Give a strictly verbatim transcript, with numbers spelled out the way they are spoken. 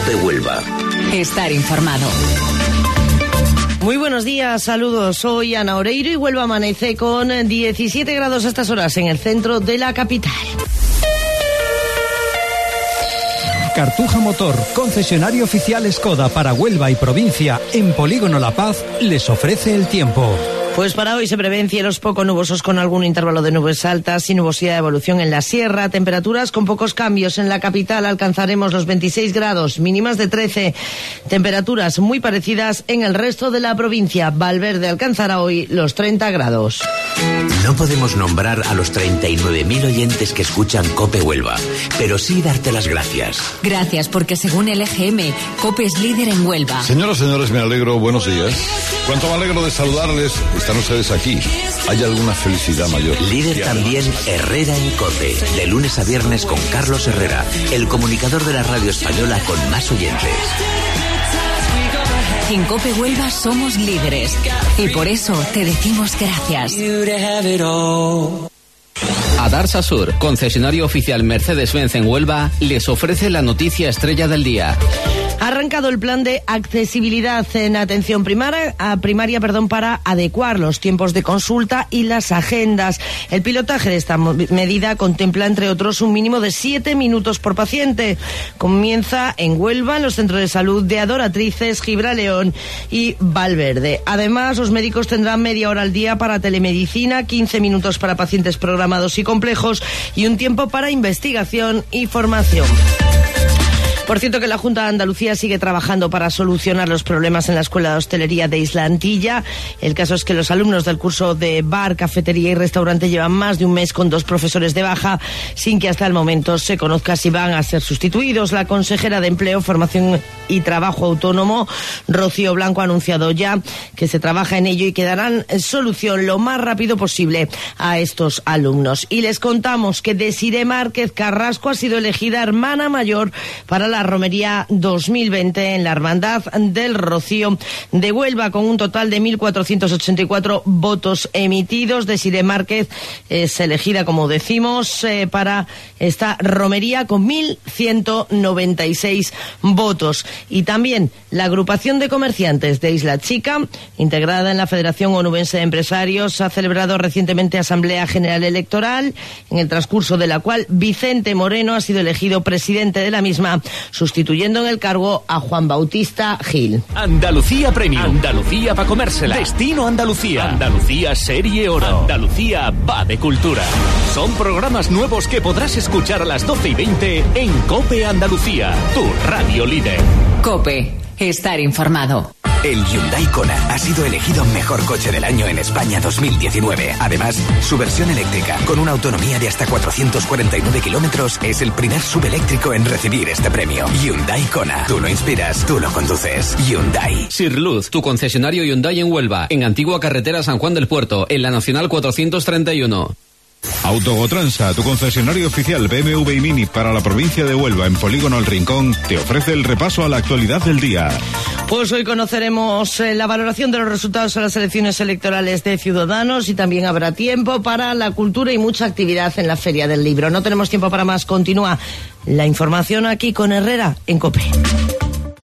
COPE Huelva. Estar informado. Muy buenos días, saludos. Soy Ana Oreiro y Huelva amanece con diecisiete grados a estas horas en el centro de la capital. Cartuja Motor, concesionario oficial Skoda para Huelva y provincia en Polígono La Paz, les ofrece el tiempo. Pues para hoy se prevén cielos poco nubosos con algún intervalo de nubes altas y nubosidad de evolución en la sierra. Temperaturas con pocos cambios. En la capital alcanzaremos los veintiséis grados, mínimas de trece. Temperaturas muy parecidas en el resto de la provincia. Valverde alcanzará hoy los treinta grados. No podemos nombrar a los treinta y nueve mil oyentes que escuchan COPE Huelva, pero sí darte las gracias. Gracias, porque según el E G M, COPE es líder en Huelva. Señoras y señores, me alegro, buenos días. Cuánto me alegro de saludarles. Están ustedes aquí. ¿Hay alguna felicidad mayor? Líder también Herrera en COPE, de lunes a viernes con Carlos Herrera, el comunicador de la radio española con más oyentes. En COPE Huelva somos líderes y por eso te decimos gracias. Adarsa Sur, concesionario oficial Mercedes-Benz en Huelva, les ofrece la noticia estrella del día. Ha arrancado el plan de accesibilidad en atención primaria, a primaria perdón, para adecuar los tiempos de consulta y las agendas. El pilotaje de esta medida contempla, entre otros, un mínimo de siete minutos por paciente. Comienza en Huelva, en los centros de salud de Adoratrices, Gibraleón y Valverde. Además, los médicos tendrán media hora al día para telemedicina, quince minutos para pacientes programados y complejos y un tiempo para investigación y formación. Por cierto, que la Junta de Andalucía sigue trabajando para solucionar los problemas en la Escuela de Hostelería de Isla Antilla. El caso es que los alumnos del curso de bar, cafetería y restaurante llevan más de un mes con dos profesores de baja, sin que hasta el momento se conozca si van a ser sustituidos. La consejera de Empleo, Formación y Trabajo Autónomo, Rocío Blanco, ha anunciado ya que se trabaja en ello y que darán solución lo más rápido posible a estos alumnos. Y les contamos que Desiree Márquez Carrasco ha sido elegida hermana mayor para la romería dos mil veinte en la Hermandad del Rocío de Huelva, con un total de mil cuatrocientos ochenta y cuatro votos emitidos. Desiree Márquez es elegida, como decimos, eh, para esta romería con mil ciento noventa y seis votos. Y también la agrupación de comerciantes de Isla Chica, integrada en la Federación Onubense de Empresarios, ha celebrado recientemente Asamblea General Electoral, en el transcurso de la cual Vicente Moreno ha sido elegido presidente de la misma, sustituyendo en el cargo a Juan Bautista Gil. Andalucía Premium. Andalucía para comérsela. Destino Andalucía. Andalucía Serie Oro. Andalucía va de cultura. Son programas nuevos que podrás escuchar a las doce y veinte en COPE Andalucía, tu radio líder. COPE, estar informado. El Hyundai Kona ha sido elegido mejor coche del año en España dos mil diecinueve. Además, su versión eléctrica, con una autonomía de hasta cuatrocientos cuarenta y nueve kilómetros, es el primer subeléctrico en recibir este premio. Hyundai Kona. Tú lo inspiras, tú lo conduces. Hyundai. Sirluz, tu concesionario Hyundai en Huelva, en Antigua Carretera San Juan del Puerto, en la Nacional cuatrocientos treinta y uno. Autogotransa, tu concesionario oficial B M W y Mini para la provincia de Huelva en Polígono El Rincón, te ofrece el repaso a la actualidad del día. Pues hoy conoceremos eh, la valoración de los resultados de las elecciones electorales de Ciudadanos y también habrá tiempo para la cultura y mucha actividad en la Feria del Libro. No tenemos tiempo para más, continúa la información aquí con Herrera en COPE.